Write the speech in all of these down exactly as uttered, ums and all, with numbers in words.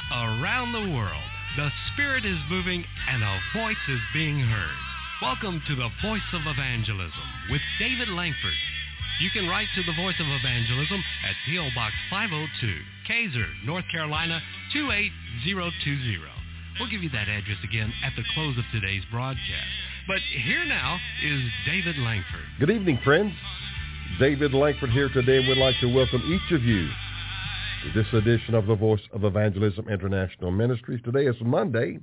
Around the world, the Spirit is moving and a voice is being heard. Welcome to the Voice of Evangelism with David Langford. You can write to the Voice of Evangelism at P O. Box five oh two, Kaiser, North Carolina, two eight zero two zero. We'll give you that address again at the close of today's broadcast. But here now is David Langford. Good evening, friends. David Langford here today. We'd like to welcome each of you to this edition of the Voice of Evangelism International Ministries. Today is Monday.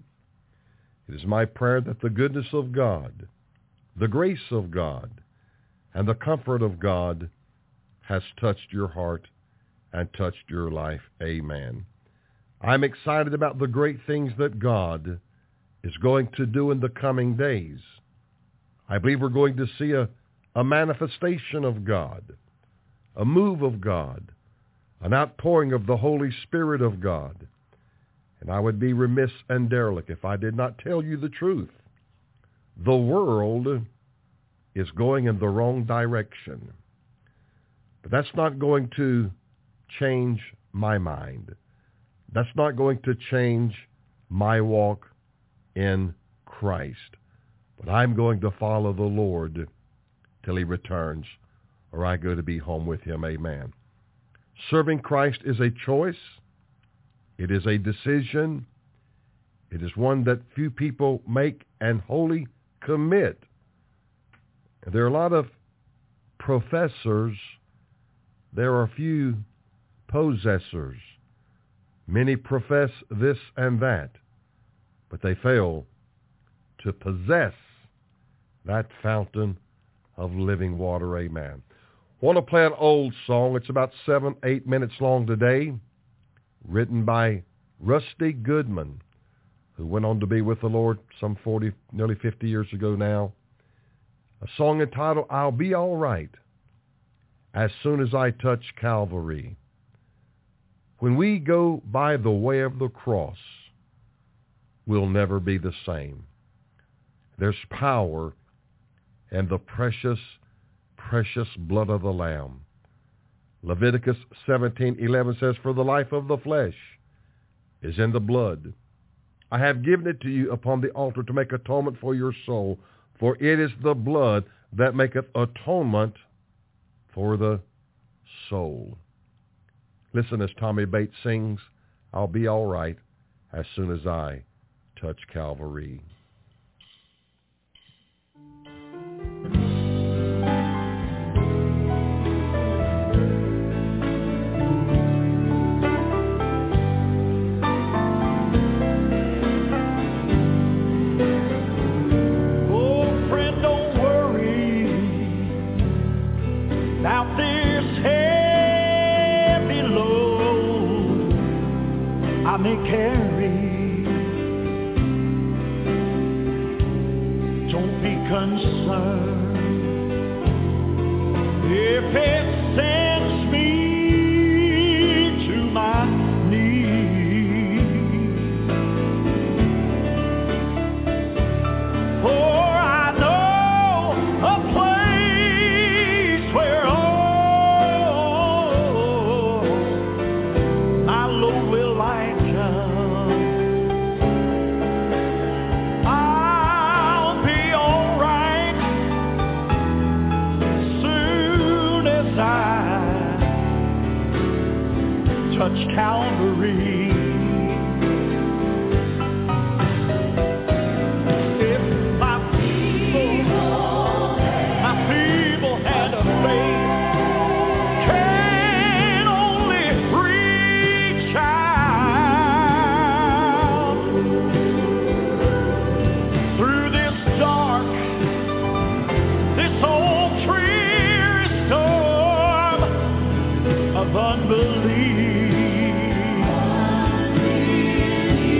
It is my prayer that the goodness of God, the grace of God, and the comfort of God has touched your heart and touched your life. Amen. I'm excited about the great things that God is going to do in the coming days. I believe we're going to see a, a manifestation of God, a move of God, an outpouring of the Holy Spirit of God. And I would be remiss and derelict if I did not tell you the truth. The world is going in the wrong direction. But that's not going to change my mind. That's not going to change my walk in Christ. But I'm going to follow the Lord till he returns, or I go to be home with him. Amen. Serving Christ is a choice. It is a decision. It is one that few people make and wholly commit. There are a lot of professors. There are few possessors. Many profess this and that, but they fail to possess that fountain of living water. Amen. I want to play an old song. It's about seven, eight minutes long today, written by Rusty Goodman, who went on to be with the Lord some forty, nearly fifty years ago now. A song entitled, I'll Be All Right As Soon As I Touch Calvary. When we go by the way of the cross, we'll never be the same. There's power in the precious, precious blood of the Lamb. Leviticus seventeen eleven says, for the life of the flesh is in the blood. I have given it to you upon the altar to make atonement for your soul, for it is the blood that maketh atonement for the soul. Listen as Tommy Bates sings, I'll be all right as soon as I touch Calvary. May carry. Don't be concerned if it sends me to my knees, for I know a place where oh my Lord will light. Touch Calvary. If my feeble, my feeble hand of faith can only reach out through this dark, this old dreary storm of unbelief.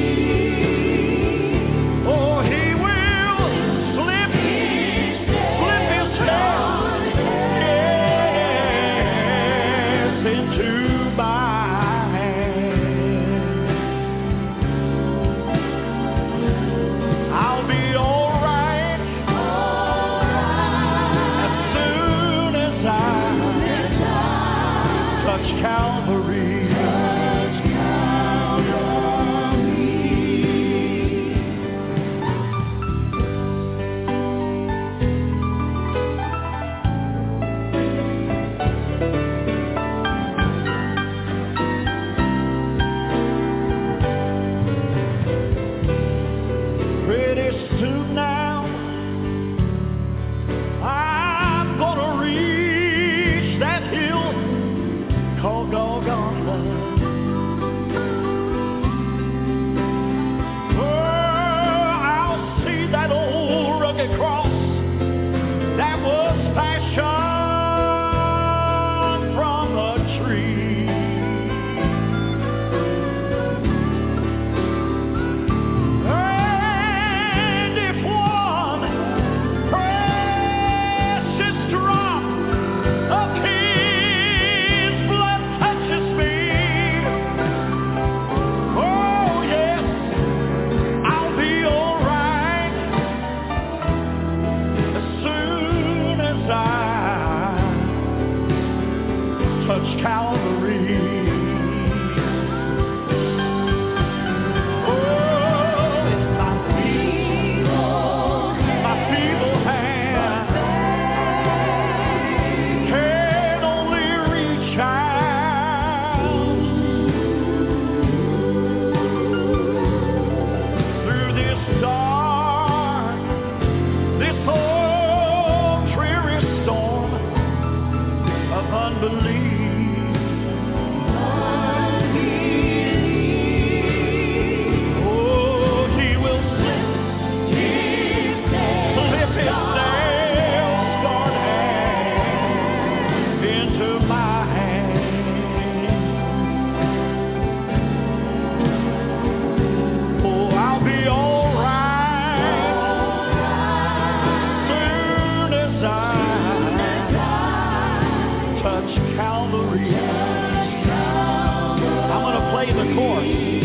stay the course.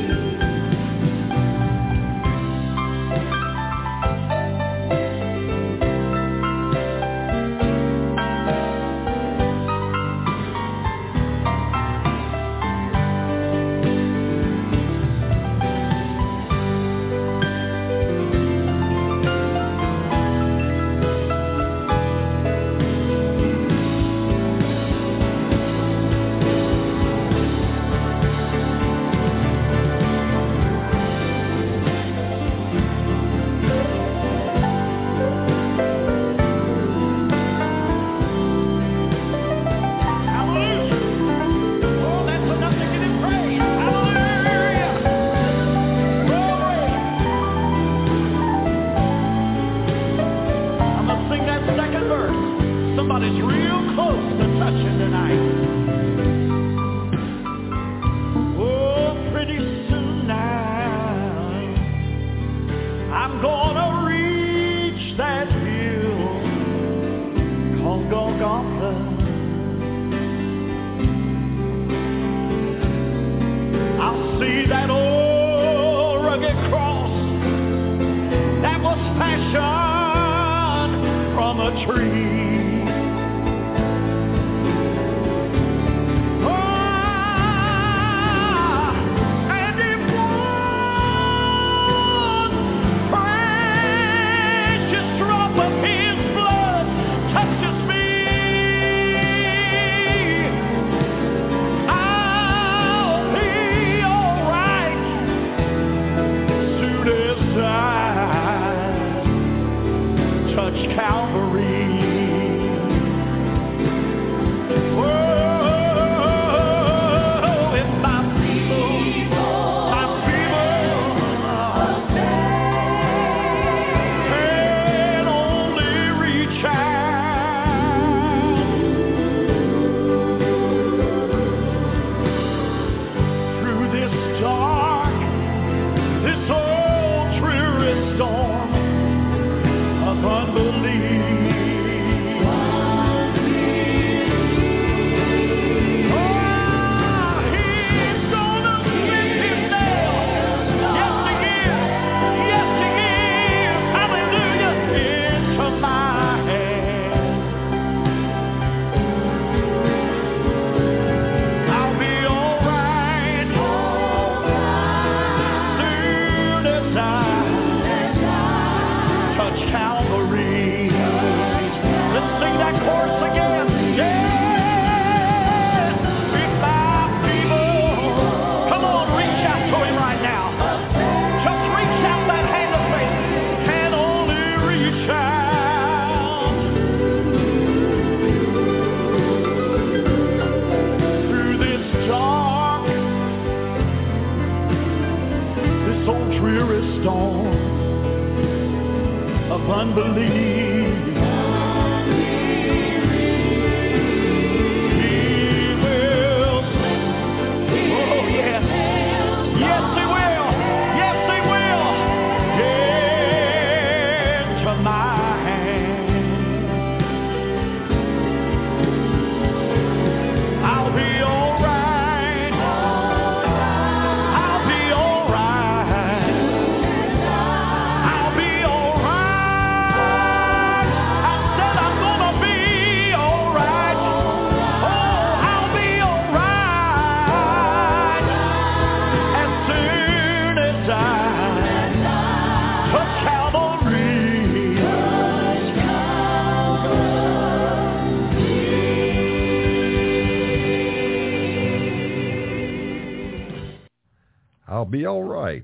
I'll be all right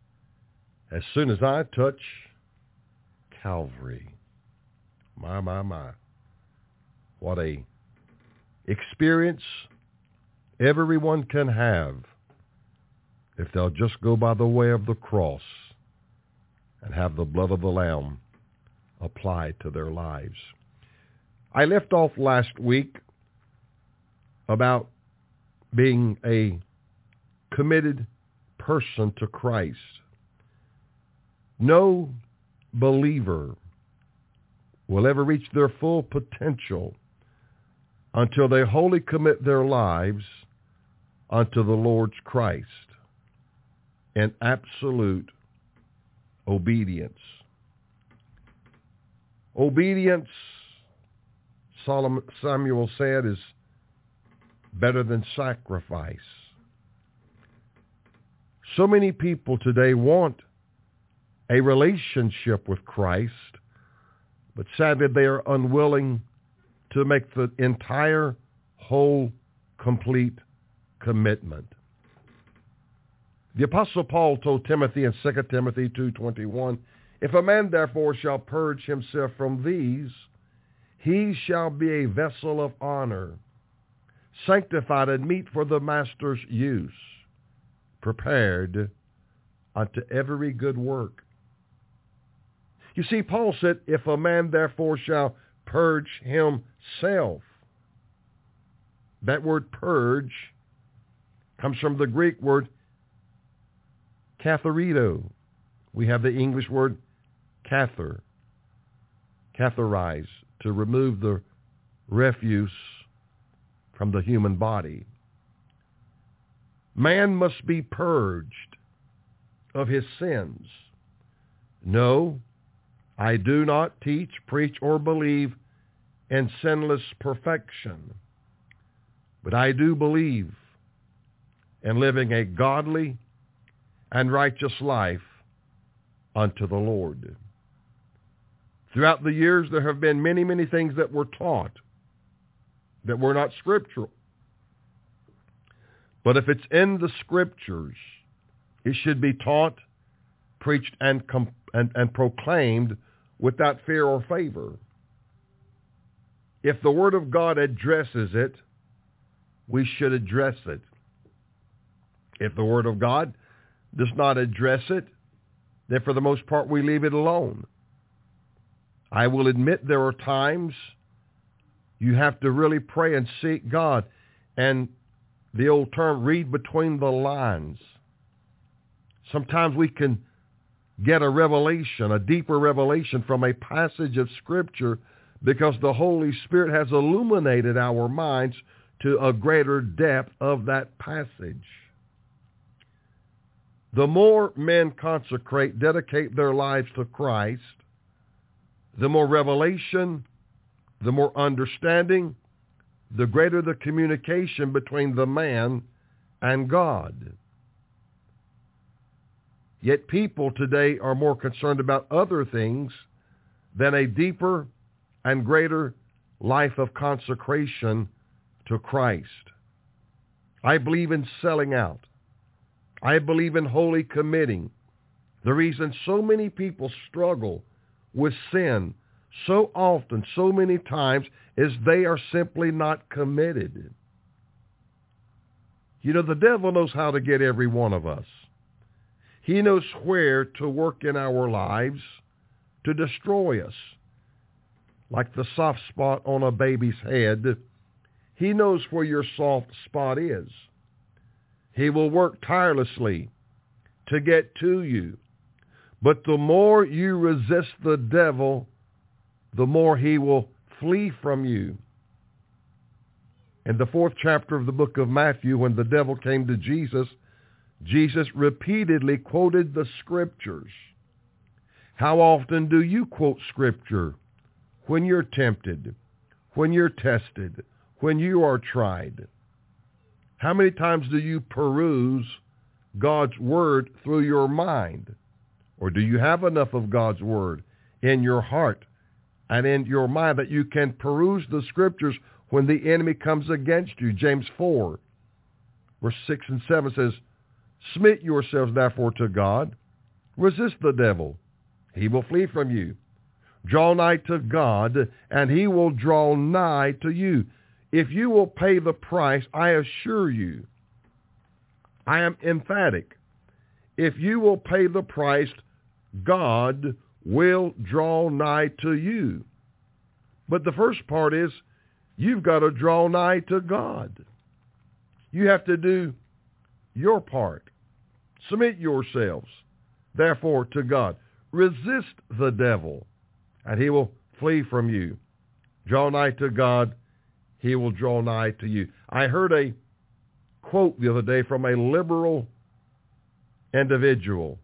as soon as I touch Calvary. My, my, my. What a experience everyone can have if they'll just go by the way of the cross and have the blood of the Lamb applied to their lives. I left off last week about being a committed person to Christ. No believer will ever reach their full potential until they wholly commit their lives unto the Lord's Christ in absolute obedience. Obedience, Solomon, Samuel said, is better than sacrifice. So many people today want a relationship with Christ, but sadly they are unwilling to make the entire, whole, complete commitment. The Apostle Paul told Timothy in Second Timothy two twenty-one, if a man therefore shall purge himself from these, he shall be a vessel of honor, sanctified and meet for the master's use, prepared unto every good work. You see, Paul said, if a man therefore shall purge himself. That word purge comes from the Greek word katharito. We have the English word cathar, catharize, to remove the refuse from the human body. Man must be purged of his sins. No, I do not teach, preach, or believe in sinless perfection, but I do believe in living a godly and righteous life unto the Lord. Throughout the years, there have been many, many things that were taught that were not scriptural. But if it's in the scriptures, it should be taught, preached, and, com- and, and proclaimed without fear or favor. If the Word of God addresses it, we should address it. If the Word of God does not address it, then for the most part we leave it alone. I will admit there are times you have to really pray and seek God, and the old term, read between the lines. Sometimes we can get a revelation, a deeper revelation from a passage of Scripture because the Holy Spirit has illuminated our minds to a greater depth of that passage. The more men consecrate, dedicate their lives to Christ, the more revelation, the more understanding, the greater the communication between the man and God. Yet people today are more concerned about other things than a deeper and greater life of consecration to Christ. I believe in selling out. I believe in wholly committing. The reason so many people struggle with sin so often, so many times, is they are simply not committed. You know, the devil knows how to get every one of us. He knows where to work in our lives to destroy us. Like the soft spot on a baby's head, he knows where your soft spot is. He will work tirelessly to get to you. But the more you resist the devil, the more he will flee from you. In the fourth chapter of the book of Matthew, when the devil came to Jesus, Jesus repeatedly quoted the scriptures. How often do you quote scripture when you're tempted, when you're tested, when you are tried? How many times do you peruse God's word through your mind? Or do you have enough of God's word in your heart and in your mind that you can peruse the scriptures when the enemy comes against you? James four, verse six and seven says, submit yourselves therefore to God. Resist the devil. He will flee from you. Draw nigh to God, and he will draw nigh to you. If you will pay the price, I assure you, I am emphatic. If you will pay the price, God will draw nigh to you. But the first part is, you've got to draw nigh to God. You have to do your part. Submit yourselves, therefore, to God. Resist the devil, and he will flee from you. Draw nigh to God, he will draw nigh to you. I heard a quote the other day from a liberal individual.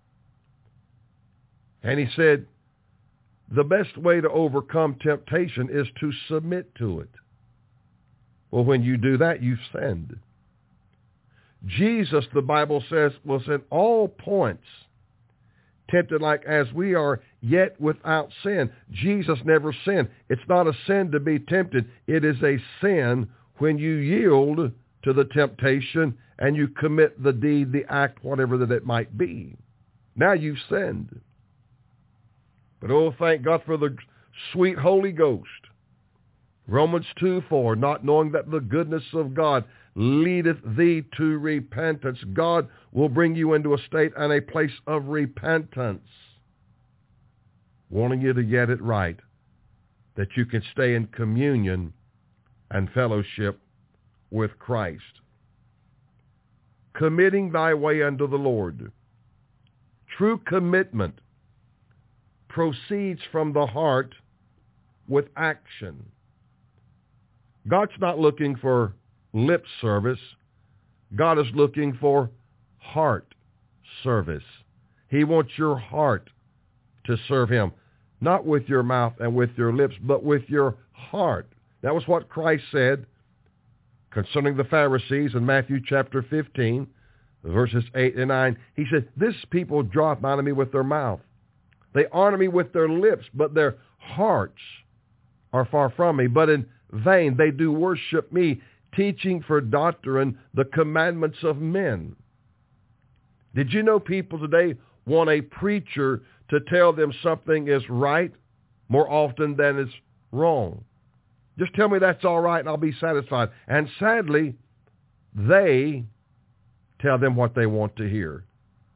And he said, the best way to overcome temptation is to submit to it. Well, when you do that, you've sinned. Jesus, the Bible says, was in all points tempted like as we are, yet without sin. Jesus never sinned. It's not a sin to be tempted. It is a sin when you yield to the temptation and you commit the deed, the act, whatever that it might be. Now you've sinned. But oh, thank God for the sweet Holy Ghost. Romans two four, not knowing that the goodness of God leadeth thee to repentance. God will bring you into a state and a place of repentance, wanting you to get it right, that you can stay in communion and fellowship with Christ. Committing thy way unto the Lord. True commitment proceeds from the heart with action. God's not looking for lip service. God is looking for heart service. He wants your heart to serve him, not with your mouth and with your lips, but with your heart. That was what Christ said concerning the Pharisees in Matthew chapter fifteen, verses eight and nine. He said, this people draweth nigh to me with their mouth. They honor me with their lips, but their hearts are far from me. But in vain they do worship me, teaching for doctrine the commandments of men. Did you know people today want a preacher to tell them something is right more often than is wrong? Just tell me that's all right and I'll be satisfied. And sadly, they tell them what they want to hear.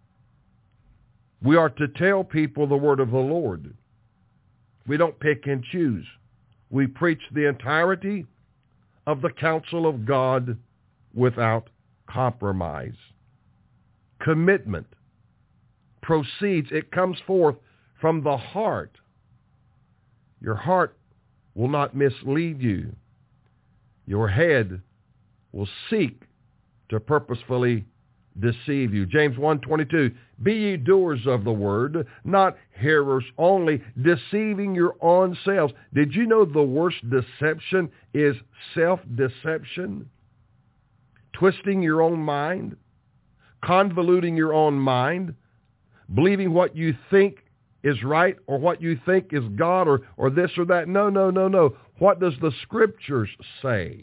We are to tell people the word of the Lord. We don't pick and choose. We preach the entirety of the counsel of God without compromise. Commitment proceeds, it comes forth from the heart. Your heart will not mislead you. Your head will seek to purposefully deceive you. James one twenty-two, be ye doers of the word, not hearers only, deceiving your own selves. Did you know the worst deception is self-deception? Twisting your own mind, convoluting your own mind, believing what you think is right or what you think is God or, or this or that. No, no, no, no. What does the Scriptures say?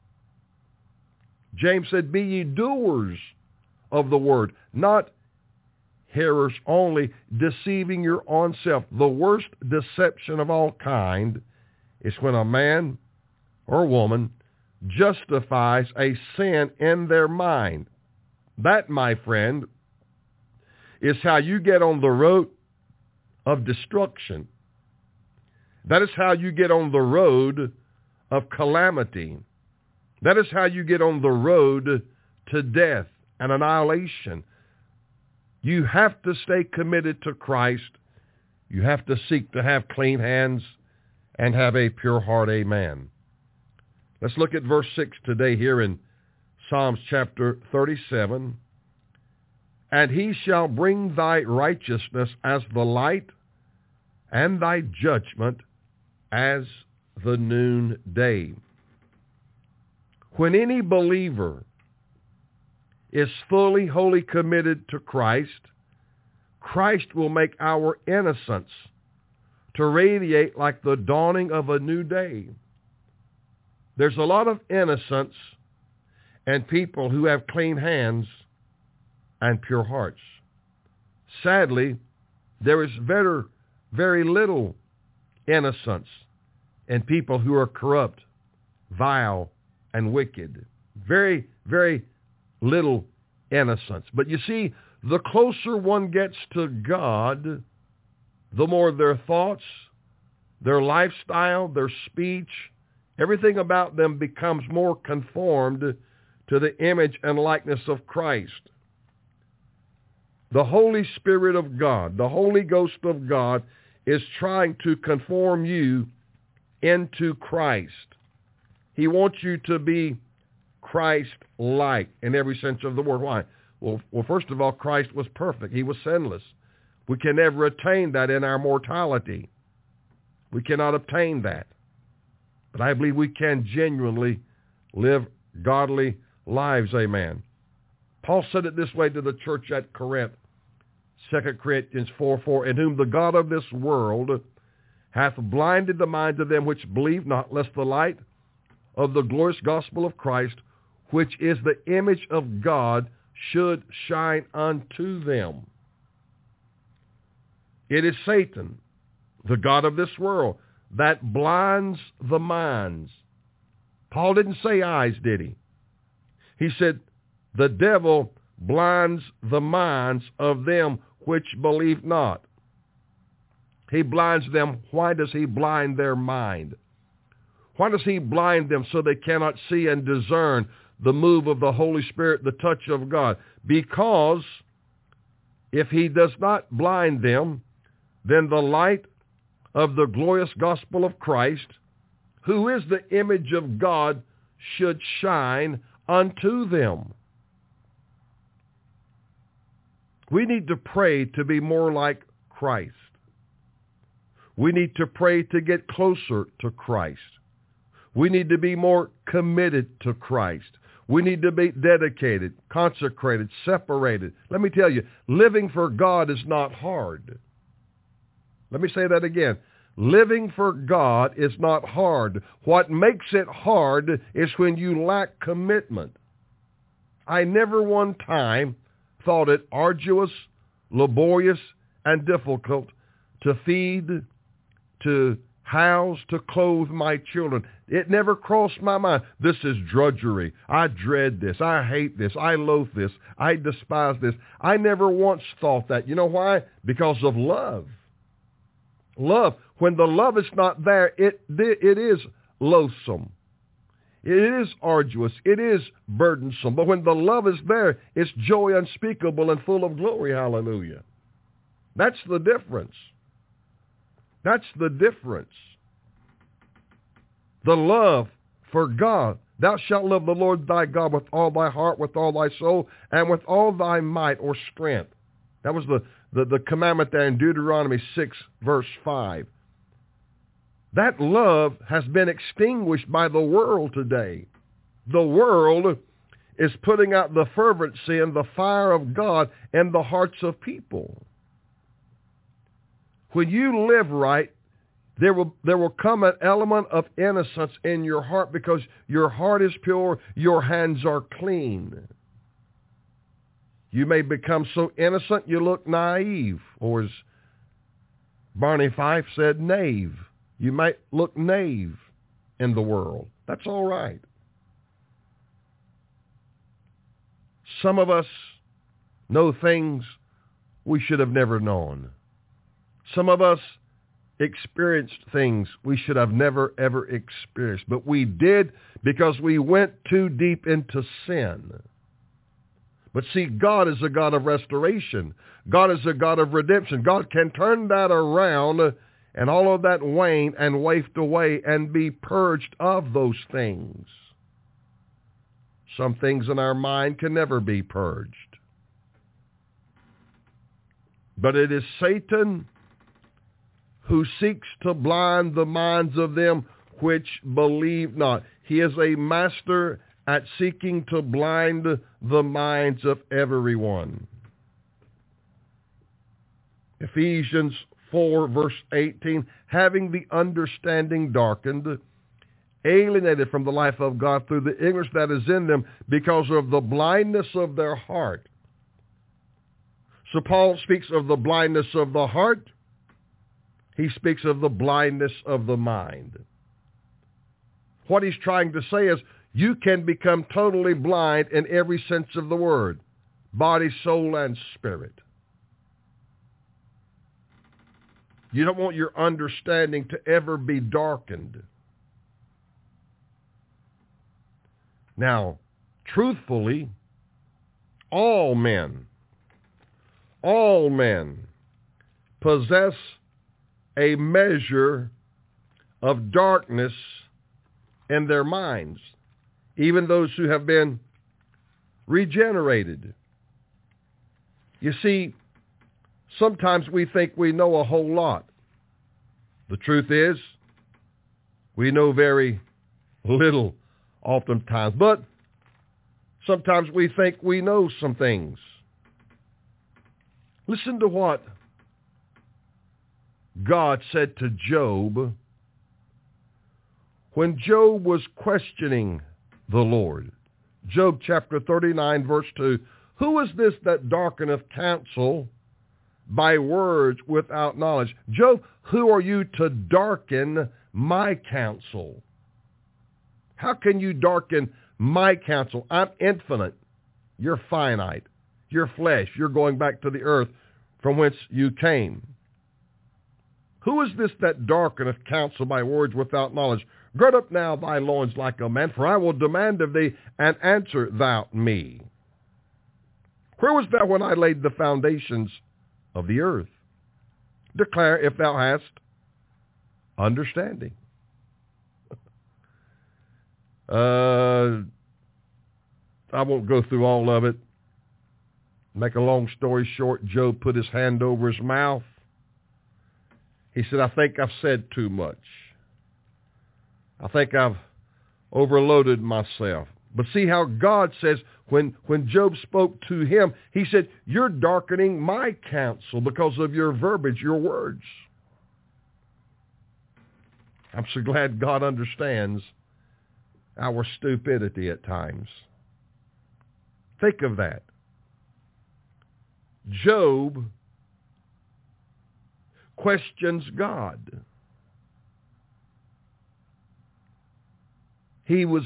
James said, be ye doers of the word, not hearers only, deceiving your own self. The worst deception of all kind is when a man or woman justifies a sin in their mind. That, my friend, is how you get on the road of destruction. That is how you get on the road of calamity. That is how you get on the road to death and annihilation. You have to stay committed to Christ. You have to seek to have clean hands and have a pure heart. Amen. Let's look at verse six today here in Psalms chapter thirty-seven. And he shall bring thy righteousness as the light, and thy judgment as the noonday. When any believer is fully, wholly committed to Christ, Christ will make our innocence to radiate like the dawning of a new day. There's a lot of innocence and people who have clean hands and pure hearts. Sadly, there is very, very little innocence in people who are corrupt, vile, and wicked. Very, very little innocence. But you see, the closer one gets to God, the more their thoughts, their lifestyle, their speech, everything about them becomes more conformed to the image and likeness of Christ. The Holy Spirit of God, the Holy Ghost of God, is trying to conform you into Christ. He wants you to be Christ-like in every sense of the word. Why? Well, well, first of all, Christ was perfect. He was sinless. We can never attain that in our mortality. We cannot obtain that. But I believe we can genuinely live godly lives, amen. Paul said it this way to the church at Corinth, Second Corinthians four four, in whom the God of this world hath blinded the minds of them which believe not, lest the light of the glorious gospel of Christ, which is the image of God, should shine unto them. It is Satan, the god of this world, that blinds the minds. Paul didn't say eyes, did he? He said, the devil blinds the minds of them which believe not. He blinds them. Why does he blind their mind? Why does he blind them so they cannot see and discern the move of the Holy Spirit, the touch of God? Because if he does not blind them, then the light of the glorious gospel of Christ, who is the image of God, should shine unto them. We need to pray to be more like Christ. We need to pray to get closer to Christ. We need to be more committed to Christ. We need to be dedicated, consecrated, separated. Let me tell you, living for God is not hard. Let me say that again. Living for God is not hard. What makes it hard is when you lack commitment. I never one time thought it arduous, laborious, and difficult to feed, to house, to clothe my children. It never crossed my mind. This is drudgery. I dread this. I hate this. I loathe this. I despise this. I never once thought that. You know why? Because of love. Love. When the love is not there, it, it is loathsome. It is arduous. It is burdensome. But when the love is there, it's joy unspeakable and full of glory. Hallelujah. That's the difference. That's the difference. The love for God. Thou shalt love the Lord thy God with all thy heart, with all thy soul, and with all thy might or strength. That was the, the, the commandment there in Deuteronomy six, verse five. That love has been extinguished by the world today. The world is putting out the fervency and the fire of God in the hearts of people. When you live right, there will, there will come an element of innocence in your heart because your heart is pure, your hands are clean. You may become so innocent you look naive, or as Barney Fife said, knave. You might look knave in the world. That's all right. Some of us know things we should have never known. Some of us experienced things we should have never, ever experienced. But we did because we went too deep into sin. But see, God is a God of restoration. God is a God of redemption. God can turn that around and all of that wane and waft away and be purged of those things. Some things in our mind can never be purged. But it is Satan who seeks to blind the minds of them which believe not. He is a master at seeking to blind the minds of everyone. Ephesians four, verse eighteen, having the understanding darkened, alienated from the life of God through the ignorance that is in them because of the blindness of their heart. So Paul speaks of the blindness of the heart. He speaks of the blindness of the mind. What he's trying to say is you can become totally blind in every sense of the word, body, soul, and spirit. You don't want your understanding to ever be darkened. Now, truthfully, all men, all men possess a measure of darkness in their minds. even those who have been regenerated. You see, sometimes we think we know a whole lot. The truth is, we know very little oftentimes, but sometimes we think we know some things. Listen to what God said to Job when Job was questioning the Lord. Job chapter thirty-nine, verse two. Who is this that darkeneth counsel by words without knowledge? Job, who are you to darken my counsel? How can you darken my counsel? I'm infinite. You're finite. You're flesh. You're going back to the earth from whence you came. Who is this that darkeneth counsel by words without knowledge? Gird up now thy loins like a man, for I will demand of thee, and answer thou me. Where was thou when I laid the foundations of the earth? Declare if thou hast understanding. Uh, I won't go through all of it. Make a long story short, Job put his hand over his mouth. He said, I think I've said too much. I think I've overloaded myself. But see how God says, when, when Job spoke to him, he said, you're darkening my counsel because of your verbiage, your words. I'm so glad God understands our stupidity at times. Think of that. Job questions God. He was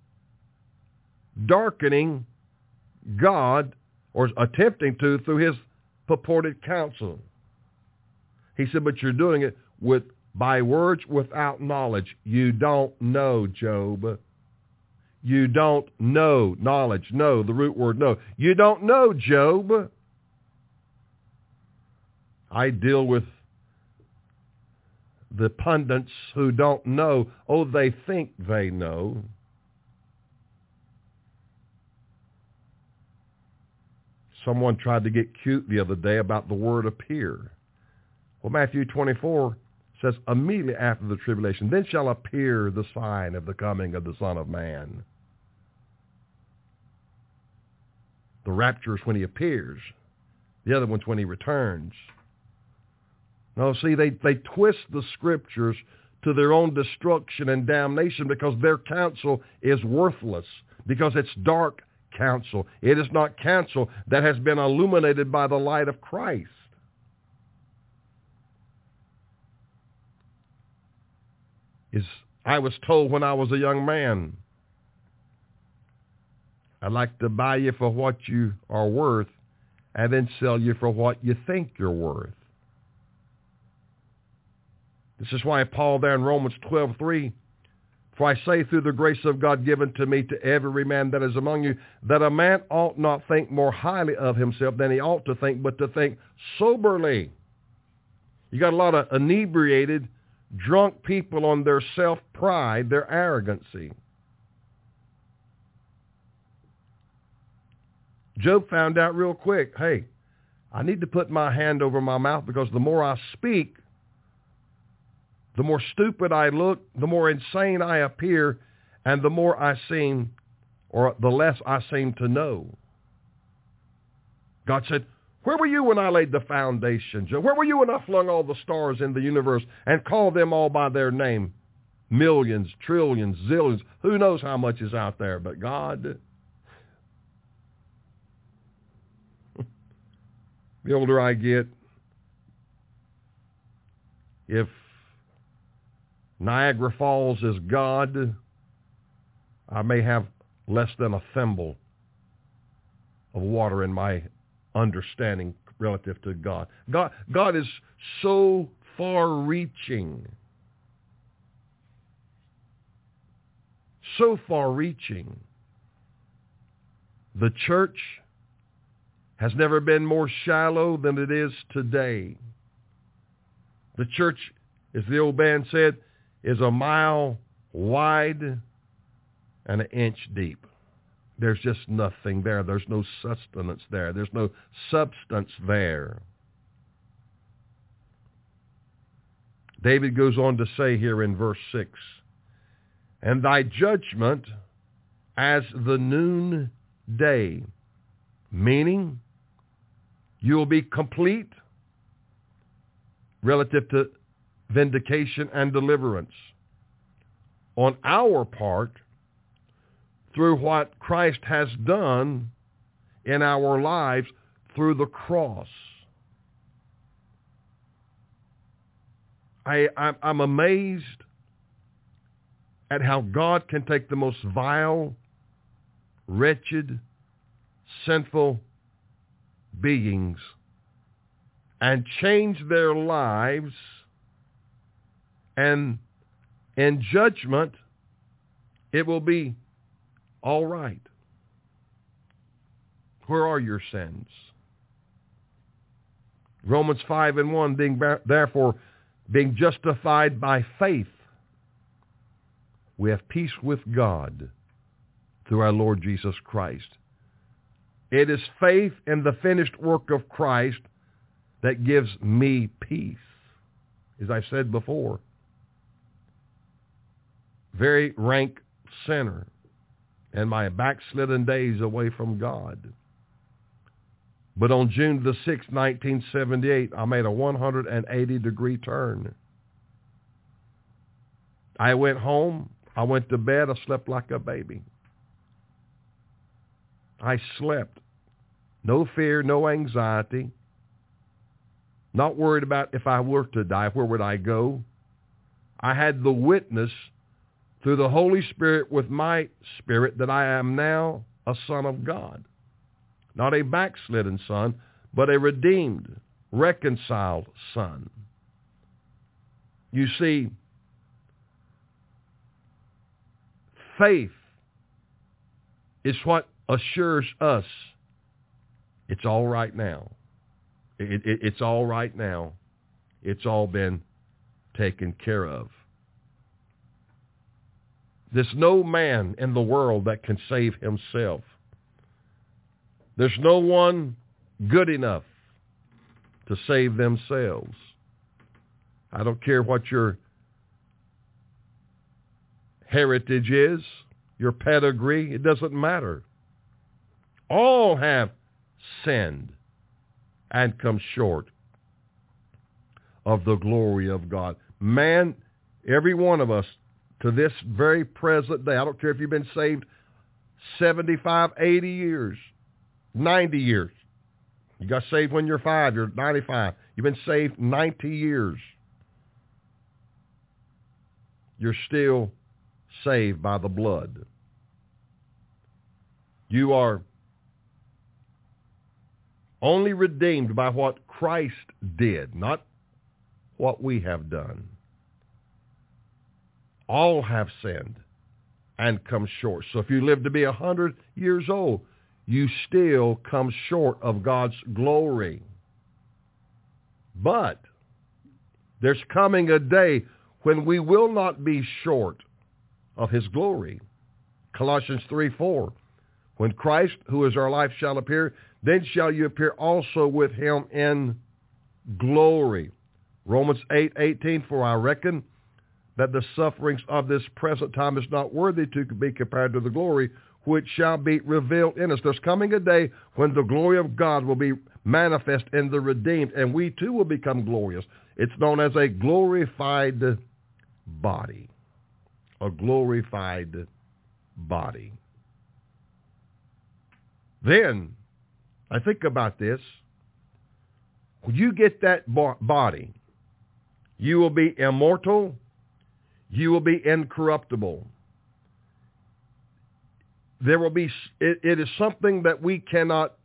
darkening God, or attempting to, through his purported counsel. He said, but you're doing it with by words without knowledge. You don't know, Job. You don't know. Knowledge, know, the root word know. You don't know, Job. I deal with the pundits who don't know. Oh, they think they know. Someone tried to get cute the other day about the word appear. Well, Matthew twenty-four says, immediately after the tribulation, then shall appear the sign of the coming of the Son of Man. The rapture is when he appears. The other one's when he returns. No, see, they, they twist the scriptures to their own destruction and damnation because their counsel is worthless, because it's dark counsel. It is not counsel that has been illuminated by the light of Christ. Is I was told when I was a young man, I'd like to buy you for what you are worth and then sell you for what you think you're worth. This is why Paul there in Romans twelve three, for I say through the grace of God given to me to every man that is among you, that a man ought not think more highly of himself than he ought to think, but to think soberly. You got a lot of inebriated, drunk people on their self-pride, their arrogancy. Job found out real quick, hey, I need to put my hand over my mouth because the more I speak, the more stupid I look, the more insane I appear, and the more I seem, or the less I seem to know. God said, where were you when I laid the foundation, Job? Where were you when I flung all the stars in the universe and called them all by their name? Millions, trillions, zillions. Who knows how much is out there but God? The older I get, if Niagara Falls is God, I may have less than a thimble of water in my understanding relative to God. God, God is so far-reaching, so far-reaching. The church has never been more shallow than it is today. The church, as the old band said, is a mile wide and an inch deep. There's just nothing there. There's no sustenance there. There's no substance there. David goes on to say here in verse six, and thy judgment as the noonday, meaning you will be complete relative to vindication and deliverance on our part through what Christ has done in our lives through the cross. I, I'm, I'm amazed at how God can take the most vile, wretched, sinful beings and change their lives, and in judgment, it will be all right. Where are your sins? Romans five and one, being therefore being justified by faith, we have peace with God through our Lord Jesus Christ. It is faith in the finished work of Christ that gives me peace. As I've said before, very rank sinner in my backslidden days away from God. But on June the sixth, nineteen seventy-eight, I made a one hundred eighty degree turn. I went home. I went to bed. I slept like a baby. I slept. No fear, no anxiety. Not worried about if I were to die, where would I go? I had the witness through the Holy Spirit with my spirit that I am now a son of God. Not a backslidden son, but a redeemed, reconciled son. You see, faith is what assures us it's all right now. It, it, it's all right now. It's all been taken care of. There's no man in the world that can save himself. There's no one good enough to save themselves. I don't care what your heritage is, your pedigree, it doesn't matter. All have sinned and come short of the glory of God. Man, every one of us, to this very present day, I don't care if you've been saved seventy-five, eighty years, ninety years. You got saved when you're five, you're ninety-five. You've been saved ninety years. You're still saved by the blood. You are only redeemed by what Christ did, not what we have done. All have sinned and come short. So if you live to be a hundred years old, you still come short of God's glory. But there's coming a day when we will not be short of his glory. Colossians three four, when Christ, who is our life, shall appear, then shall you appear also with him in glory. Romans eight eighteen, for I reckon that the sufferings of this present time is not worthy to be compared to the glory which shall be revealed in us. There's coming a day when the glory of God will be manifest in the redeemed, and we too will become glorious. It's known as a glorified body. A glorified body. Then, I think about this. When you get that body, you will be immortal. You will be incorruptible. There will be, it, it is something that we cannot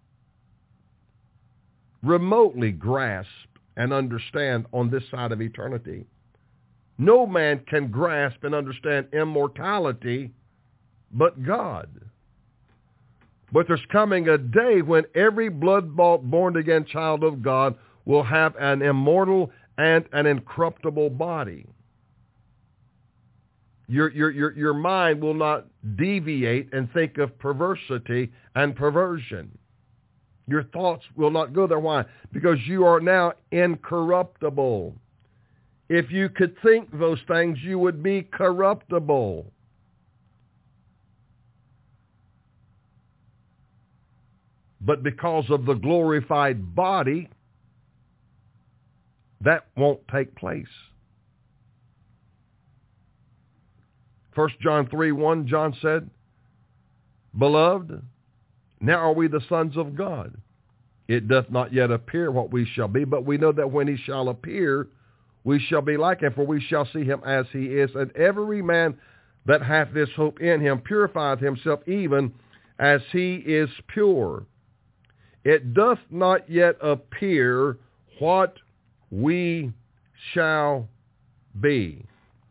remotely grasp and understand on this side of eternity. No man can grasp and understand immortality but God. But there's coming a day when every blood-bought, born-again child of God will have an immortal and an incorruptible body. Your, your, your, your mind will not deviate and think of perversity and perversion. Your thoughts will not go there. Why? Because you are now incorruptible. If you could think those things, you would be corruptible. But because of the glorified body, that won't take place. First John three one, John said, Beloved, now are we the sons of God. It doth not yet appear what we shall be, but we know that when he shall appear, we shall be like him, for we shall see him as he is. And every man that hath this hope in him purifieth himself even as he is pure. It doth not yet appear what we shall be.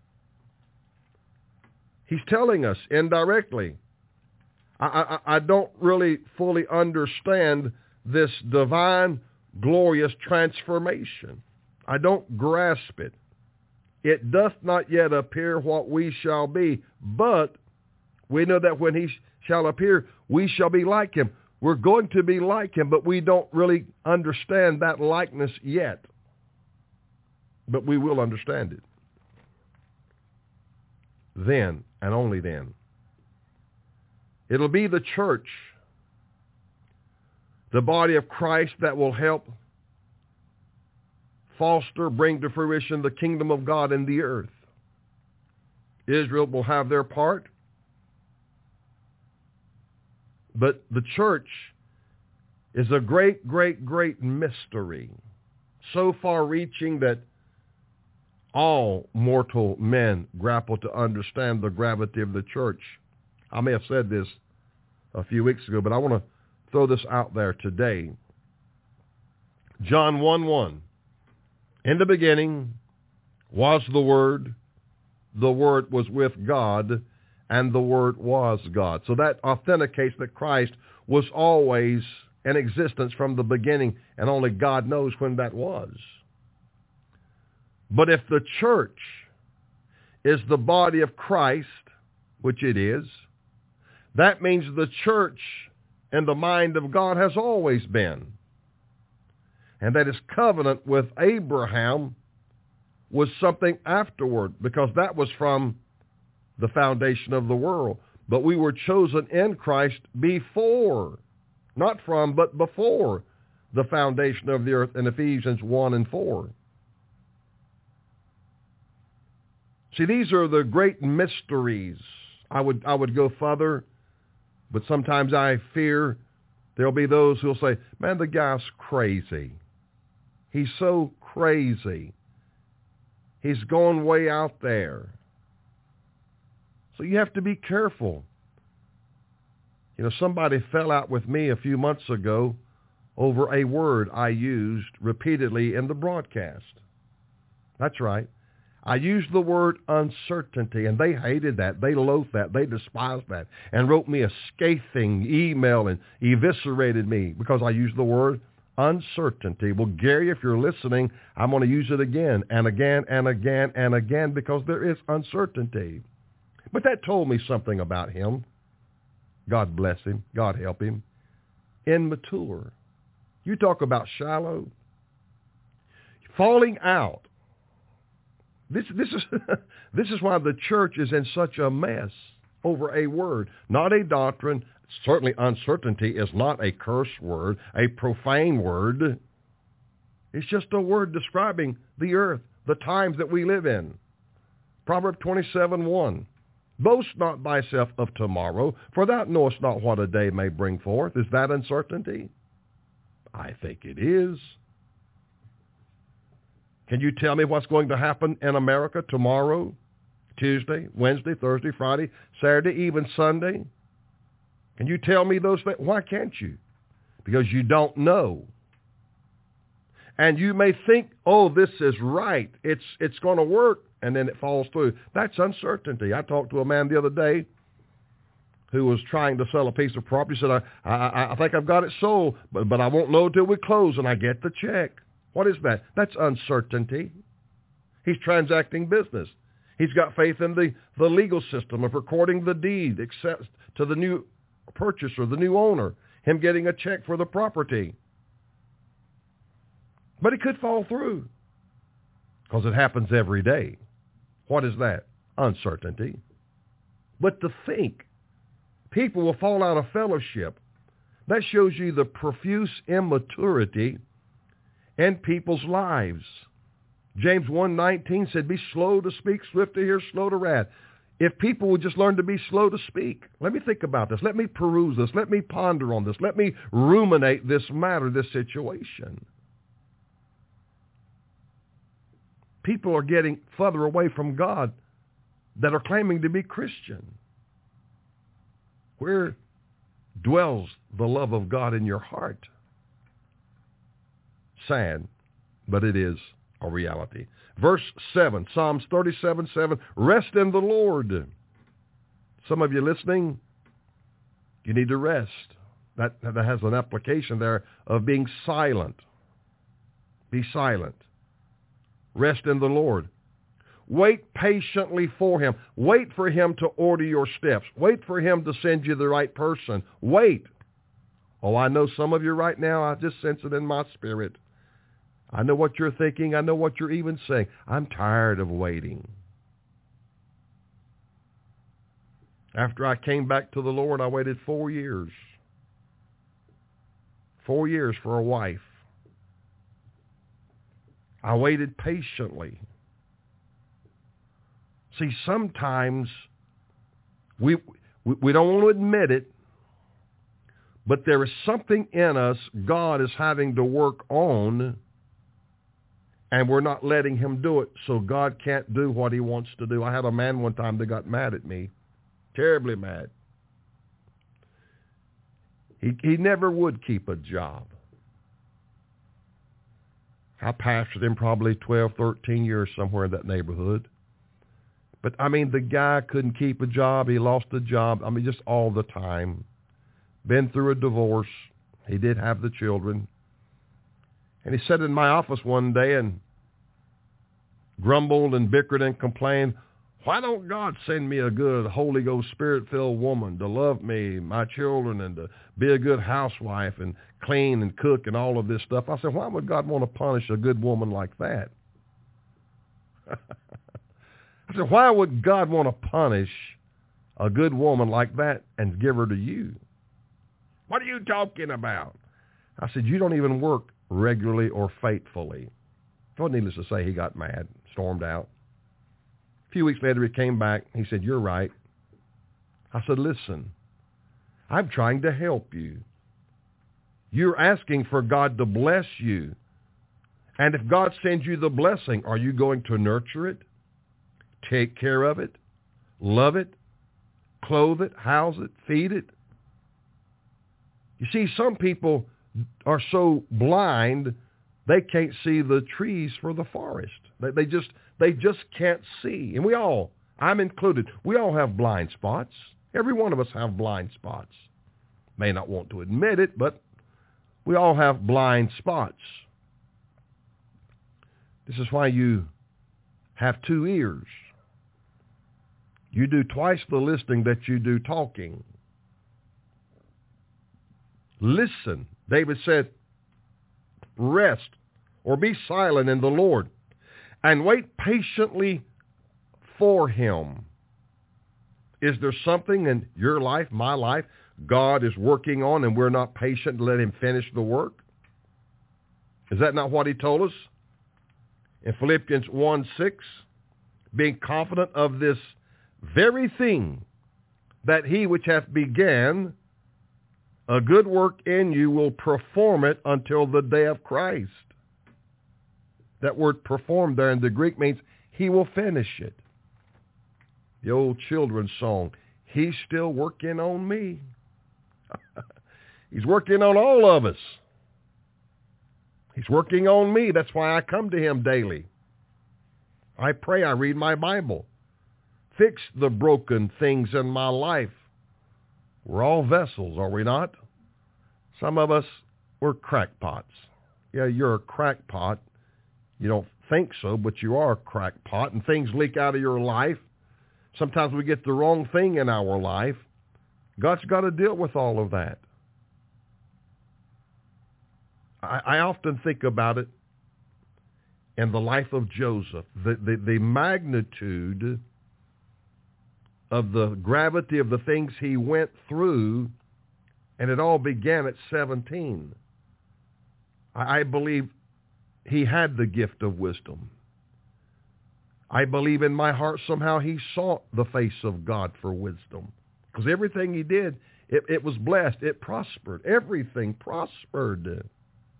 He's telling us indirectly. I, I, I don't really fully understand this divine, glorious transformation. I don't grasp it. It doth not yet appear what we shall be, but we know that when he shall appear, we shall be like him. We're going to be like him, but we don't really understand that likeness yet. But we will understand it. Then, and only then. It'll be the church, the body of Christ, that will help foster, bring to fruition the kingdom of God in the earth. Israel will have their part, but the church is a great, great, great mystery, so far-reaching that all mortal men grapple to understand the gravity of the church. I may have said this a few weeks ago, but I want to throw this out there today. John one one. In the beginning was the Word. The Word was with God, and the Word was God. So that authenticates that Christ was always in existence from the beginning, and only God knows when that was. But if the church is the body of Christ, which it is, that means the church in the mind of God has always been. And that his covenant with Abraham was something afterward, because that was from the foundation of the world. But we were chosen in Christ before, not from, but before the foundation of the earth in Ephesians one and four. See, these are the great mysteries. I would I would go further, but sometimes I fear there'll be those who'll say, man, the guy's crazy. He's so crazy. He's gone way out there. So you have to be careful. You know, somebody fell out with me a few months ago over a word I used repeatedly in the broadcast. That's right. I used the word uncertainty, and they hated that. They loathed that. They despised that, and wrote me a scathing email and eviscerated me because I used the word uncertainty. Well, Gary, if you're listening, I'm going to use it again and again and again and again because there is uncertainty. But that told me something about him. God bless him. God help him. Immature. You talk about shallow. Falling out. This this is this is why the church is in such a mess over a word, not a doctrine. Certainly uncertainty is not a curse word, a profane word. It's just a word describing the earth, the times that we live in. Proverbs twenty-seven one. Boast not thyself of tomorrow, for thou knowest not what a day may bring forth. Is that uncertainty? I think it is. Can you tell me what's going to happen in America tomorrow, Tuesday, Wednesday, Thursday, Friday, Saturday, even Sunday? Can you tell me those things? Why can't you? Because you don't know. And you may think, oh, this is right. It's it's going to work, and then it falls through. That's uncertainty. I talked to a man the other day who was trying to sell a piece of property. He said, I, I, I think I've got it sold, but, but I won't know till we close, and I get the check. What is that? That's uncertainty. He's transacting business. He's got faith in the, the legal system of recording the deed except to the new purchaser, the new owner, him getting a check for the property. But it could fall through because it happens every day. What is that? Uncertainty. But to think people will fall out of fellowship, that shows you the profuse immaturity in people's lives. James one nineteen said, be slow to speak, swift to hear, slow to wrath. If people would just learn to be slow to speak, let me think about this. Let me peruse this. Let me ponder on this. Let me ruminate this matter, this situation. People are getting further away from God that are claiming to be Christian. Where dwells the love of God in your heart? Sad, but it is a reality. Verse seven, Psalms thirty-seven seven, rest in the Lord. Some of you listening, you need to rest. That, that has an application there of being silent. Be silent. Rest in the Lord. Wait patiently for him. Wait for him to order your steps. Wait for him to send you the right person. Wait. Oh, I know some of you right now, I just sense it in my spirit. I know what you're thinking. I know what you're even saying. I'm tired of waiting. After I came back to the Lord, I waited four years. Four years for a wife. I waited patiently. See, sometimes we, we we don't want to admit it, but there is something in us God is having to work on, and we're not letting him do it, so God can't do what he wants to do. I had a man one time that got mad at me, terribly mad. He he never would keep a job. I pastored him probably twelve, thirteen years somewhere in that neighborhood. But, I mean, the guy couldn't keep a job. He lost a job. I mean, just all the time. Been through a divorce. He did have the children. And he sat in my office one day and grumbled and bickered and complained, why don't God send me a good Holy Ghost Spirit-filled woman to love me, my children, and to be a good housewife and clean and cook and all of this stuff? I said, why would God want to punish a good woman like that? I said, why would God want to punish a good woman like that and give her to you? What are you talking about? I said, you don't even work regularly or faithfully. Well, needless to say, he got mad, stormed out. A few weeks later, he came back. He said, you're right. I said, listen, I'm trying to help you. You're asking for God to bless you. And if God sends you the blessing, are you going to nurture it, take care of it, love it, clothe it, house it, feed it? You see, some people are so blind they can't see the trees for the forest. They, they just they just can't see. And we all, I'm included, we all have blind spots. Every one of us have blind spots. May not want to admit it, but we all have blind spots. This is why you have two ears. You do twice the listening that you do talking. Listen. David said, rest or be silent in the Lord and wait patiently for him. Is there something in your life, my life, God is working on and we're not patient to let him finish the work? Is that not what he told us? In Philippians one six, being confident of this very thing, that he which hath began a good work in you will perform it until the day of Christ. That word perform there in the Greek means he will finish it. The old children's song, he's still working on me. He's working on all of us. He's working on me. That's why I come to him daily. I pray, I read my Bible. Fix the broken things in my life. We're all vessels, are we not? Some of us, we're crackpots. Yeah, you're a crackpot. You don't think so, but you are a crackpot, and things leak out of your life. Sometimes we get the wrong thing in our life. God's got to deal with all of that. I, I often think about it in the life of Joseph, the, the, the magnitude of the gravity of the things he went through, and it all began at seventeen. I, I believe he had the gift of wisdom. I believe in my heart somehow he sought the face of God for wisdom. Because everything he did, it, it was blessed. It prospered. Everything prospered.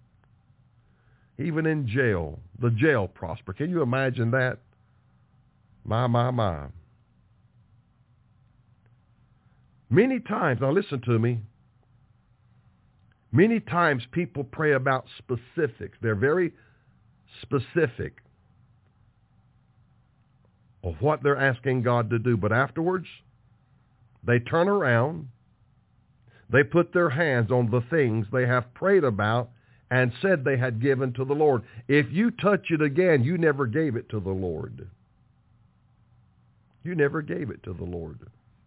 Even in jail, the jail prospered. Can you imagine that? My, my, my. Many times, now listen to me, many times people pray about specifics. They're very specific of what they're asking God to do. But afterwards, they turn around, they put their hands on the things they have prayed about and said they had given to the Lord. If you touch it again, you never gave it to the Lord. You never gave it to the Lord.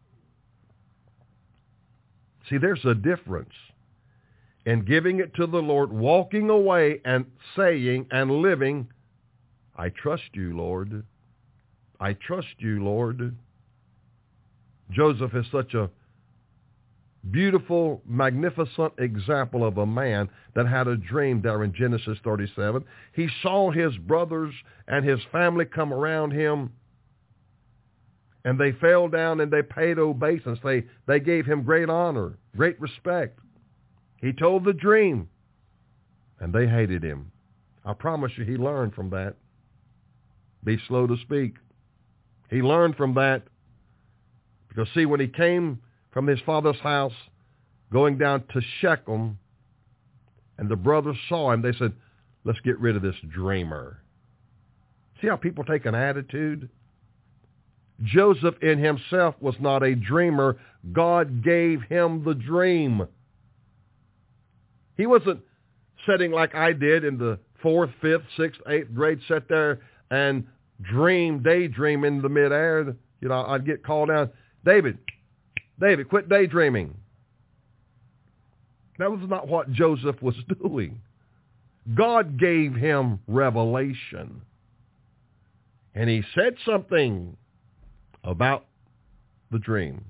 See, there's a difference in giving it to the Lord, walking away and saying and living, I trust you, Lord. I trust you, Lord. Joseph is such a beautiful, magnificent example of a man that had a dream there in Genesis thirty-seven. He saw his brothers and his family come around him, and they fell down and they paid obeisance. They, they gave him great honor, great respect. He told the dream, and they hated him. I promise you he learned from that. Be slow to speak. He learned from that. Because see, when he came from his father's house, going down to Shechem, and the brothers saw him, they said, let's get rid of this dreamer. See how people take an attitude? Joseph in himself was not a dreamer. God gave him the dream. He wasn't sitting like I did in the fourth, fifth, sixth, eighth grade, sat there and dream, daydream in the midair. You know, I'd get called down, David, David, quit daydreaming. That was not what Joseph was doing. God gave him revelation. And he said something about the dream.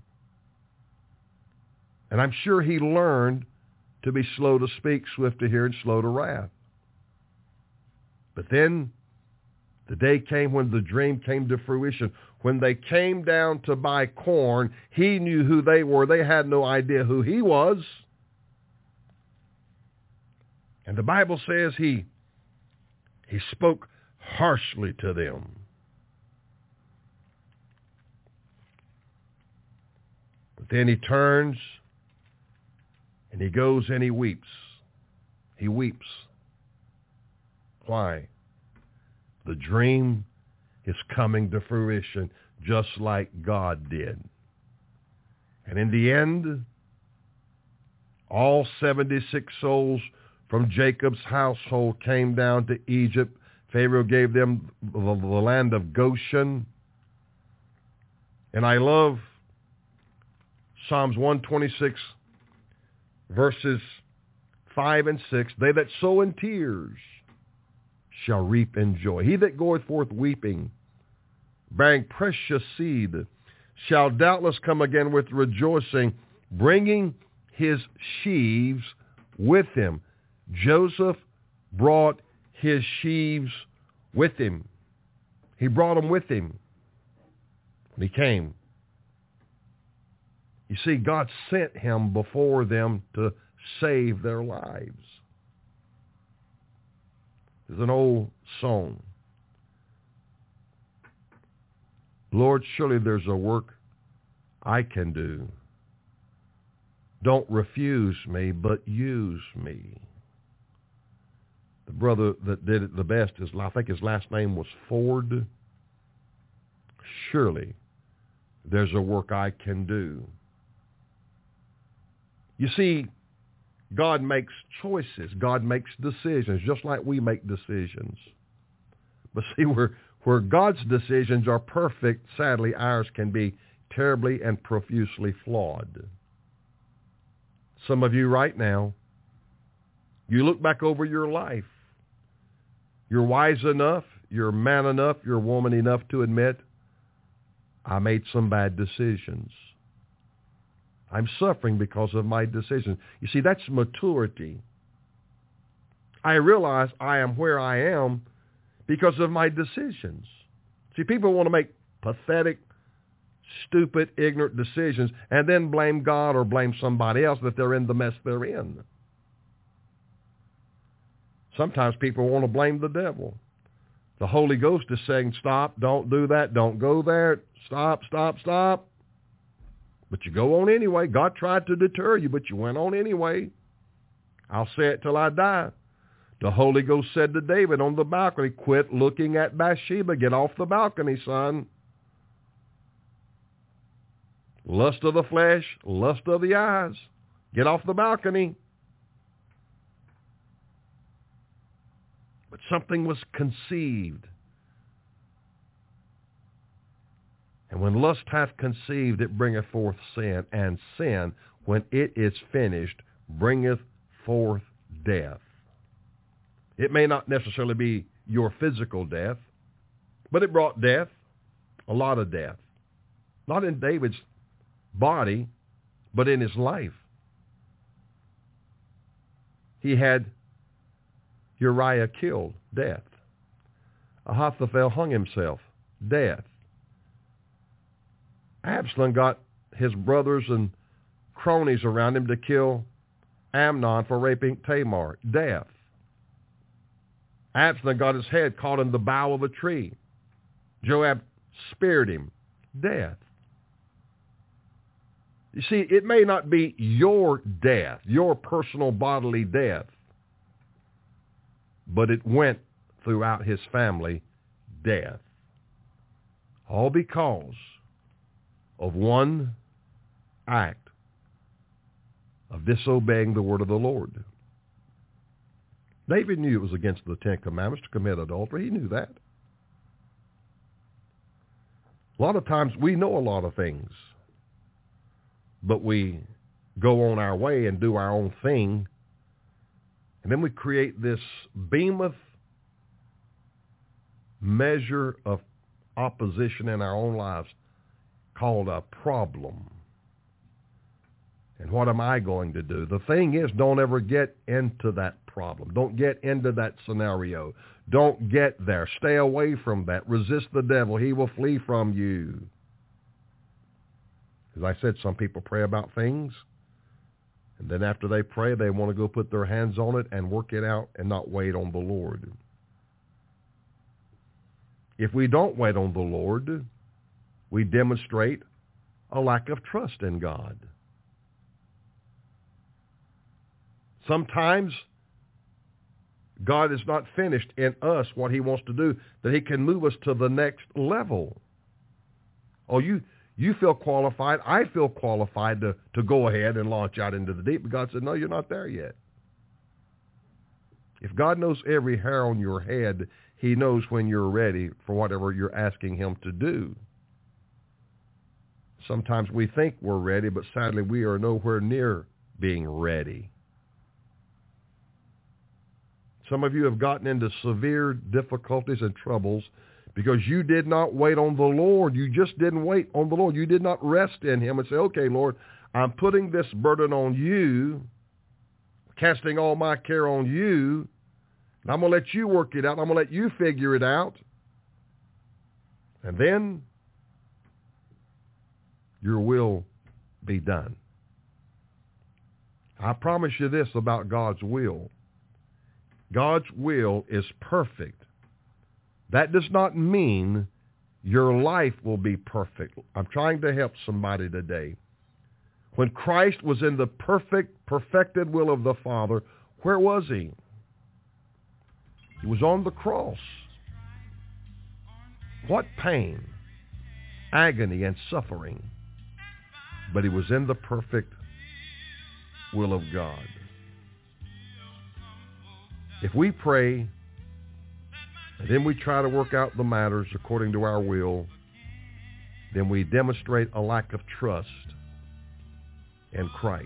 And I'm sure he learned to be slow to speak, swift to hear, and slow to wrath. But then the day came when the dream came to fruition. When they came down to buy corn, he knew who they were. They had no idea who he was. And the Bible says he, he spoke harshly to them. But then he turns and he goes and he weeps. He weeps. Why? The dream is coming to fruition just like God did. And in the end, all seventy-six souls from Jacob's household came down to Egypt. Pharaoh gave them the land of Goshen. And I love Psalms one twenty-six, verses five and six. They that sow in tears shall reap in joy. He that goeth forth weeping, bearing precious seed, shall doubtless come again with rejoicing, bringing his sheaves with him. Joseph brought his sheaves with him. He brought them with him when he came. You see, God sent him before them to save their lives. There's an old song. Lord, surely there's a work I can do. Don't refuse me, but use me. The brother that did it the best, is, I think his last name was Ford. Surely there's a work I can do. You see, God makes choices. God makes decisions, just like we make decisions. But see, where, where God's decisions are perfect, sadly, ours can be terribly and profusely flawed. Some of you right now, you look back over your life. You're wise enough, you're man enough, you're woman enough to admit, I made some bad decisions. I'm suffering because of my decisions. You see, that's maturity. I realize I am where I am because of my decisions. See, people want to make pathetic, stupid, ignorant decisions and then blame God or blame somebody else that they're in the mess they're in. Sometimes people want to blame the devil. The Holy Ghost is saying, stop, don't do that, don't go there, stop, stop, stop. But you go on anyway. God tried to deter you, but you went on anyway. I'll say it till I die. The Holy Ghost said to David on the balcony, quit looking at Bathsheba. Get off the balcony, son. Lust of the flesh, lust of the eyes. Get off the balcony. But something was conceived. And when lust hath conceived, it bringeth forth sin. And sin, when it is finished, bringeth forth death. It may not necessarily be your physical death, but it brought death, a lot of death. Not in David's body, but in his life. He had Uriah killed, death. Ahithophel hung himself, death. Absalom got his brothers and cronies around him to kill Amnon for raping Tamar, death. Absalom got his head caught in the bough of a tree. Joab speared him, death. You see, it may not be your death, your personal bodily death, but it went throughout his family, death. All because of one act of disobeying the word of the Lord. David knew it was against the Ten Commandments to commit adultery. He knew that. A lot of times we know a lot of things, but we go on our way and do our own thing, and then we create this behemoth measure of opposition in our own lives called a problem. And what am I going to do? The thing is, don't ever get into that problem. Don't get into that scenario. Don't get there. Stay away from that. Resist the devil. He will flee from you. As I said, some people pray about things, and then after they pray, they want to go put their hands on it and work it out and not wait on the Lord. If we don't wait on the Lord, we demonstrate a lack of trust in God. Sometimes God is not finished in us what he wants to do, that he can move us to the next level. Oh, you you feel qualified. I feel qualified to, to go ahead and launch out into the deep. But God said, no, you're not there yet. If God knows every hair on your head, he knows when you're ready for whatever you're asking him to do. Sometimes we think we're ready, but sadly we are nowhere near being ready. Some of you have gotten into severe difficulties and troubles because you did not wait on the Lord. You just didn't wait on the Lord. You did not rest in him and say, okay, Lord, I'm putting this burden on you, casting all my care on you, and I'm going to let you work it out. I'm going to let you figure it out. And then your will be done. I promise you this about God's will. God's will is perfect. That does not mean your life will be perfect. I'm trying to help somebody today. When Christ was in the perfect, perfected will of the Father, where was he? He was on the cross. What pain, agony, and suffering. But he was in the perfect will of God. If we pray and then we try to work out the matters according to our will, then we demonstrate a lack of trust in Christ.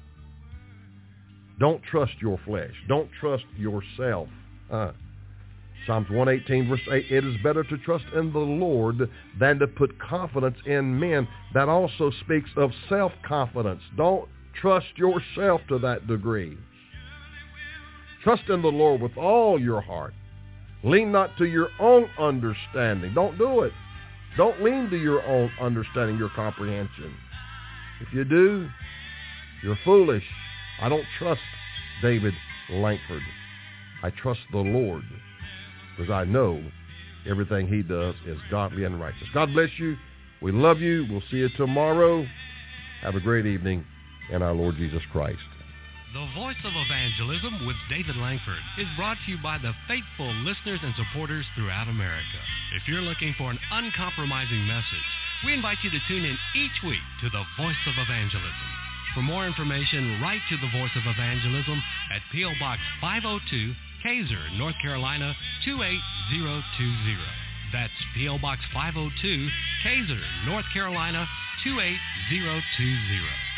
Don't trust your flesh. Don't trust yourself. Uh, Psalms one eighteen, verse eight, it is better to trust in the Lord than to put confidence in men. That also speaks of self-confidence. Don't trust yourself to that degree. Trust in the Lord with all your heart. Lean not to your own understanding. Don't do it. Don't lean to your own understanding, your comprehension. If you do, you're foolish. I don't trust David Lankford. I trust the Lord because I know everything he does is godly and righteous. God bless you. We love you. We'll see you tomorrow. Have a great evening in our Lord Jesus Christ. The Voice of Evangelism with David Lankford is brought to you by the faithful listeners and supporters throughout America. If you're looking for an uncompromising message, we invite you to tune in each week to the Voice of Evangelism. For more information, write to the Voice of Evangelism at P O Box five oh two, Kaiser, North Carolina two eight zero two zero. That's P O Box five oh two, Kaiser, North Carolina two eight zero two zero.